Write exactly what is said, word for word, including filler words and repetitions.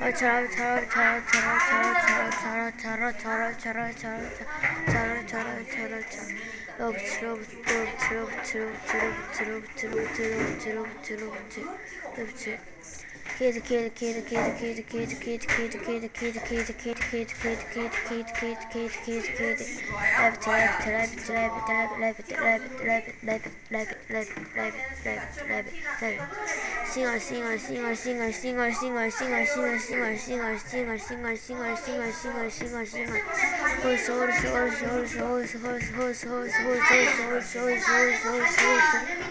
Kid, kid, kid, kid, kid, kid, kid, kid, kid, kid, kid, kid, kid, kid, kid, kid, kid, kid, kid, kid, left, left, left, left, left, left, left, left, left, left, left, left, left, left, left. Singer, singer, singer, singer, singer, singer, singer, singer, singer, singer, singer, singer, singer, singer, singer, singer, singer. Horse, horse, horse, horse, horse, horse, horse, horse, horse, horse, horse, horse, horse, horse, horse, horse.